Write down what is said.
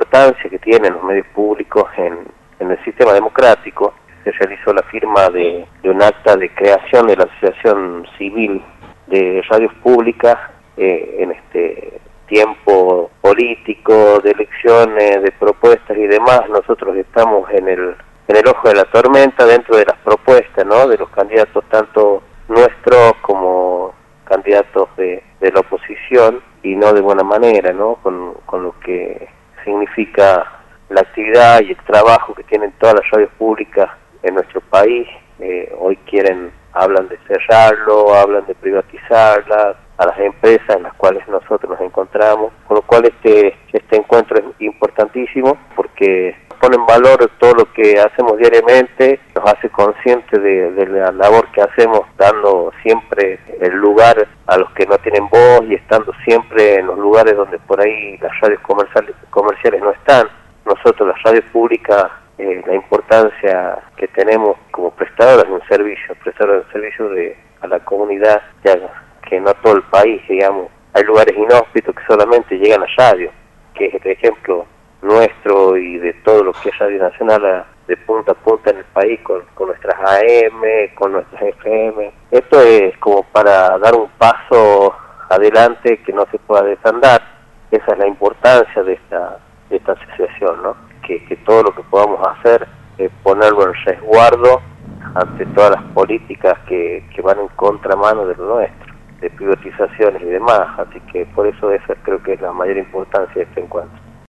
importancia que tienen los medios públicos en el sistema democrático. Se realizó la firma de un acta de creación de la Asociación Civil de Radios Públicas en este tiempo político, de elecciones, de propuestas y demás. Nosotros estamos en el ojo de la tormenta dentro de las propuestas, ¿no?, de los candidatos, tanto nuestros como candidatos de la oposición, y no de buena manera, ¿no?, con lo que significa la actividad y el trabajo que tienen todas las radios públicas en nuestro país. Hoy hablan de cerrarlo, hablan de privatizarla, a las empresas en las cuales nosotros nos encontramos, con lo cual este encuentro es importantísimo porque pone en valor todo lo que hacemos diariamente, nos hace conscientes de la labor que hacemos, dando siempre el lugar a los que no tienen voz y estando siempre en los lugares donde por ahí las radios comerciales no están. Nosotros, las radios públicas, la importancia que tenemos como prestadores de un servicio, a la comunidad, ya que no todo el país, digamos, hay lugares inhóspitos que solamente llegan a radio, que es el ejemplo nuestro y de todo lo que es Radio Nacional de punta a punta en el país, con nuestras AM, con nuestras FM. Esto es como para dar un paso adelante que no se pueda desandar. Esa es la importancia de esta asociación, ¿no? Que todo lo que podamos hacer es ponerlo en resguardo ante todas las políticas que van en contramano de lo nuestro, de privatizaciones y demás. Así que por eso esa creo que es la mayor importancia de este encuentro.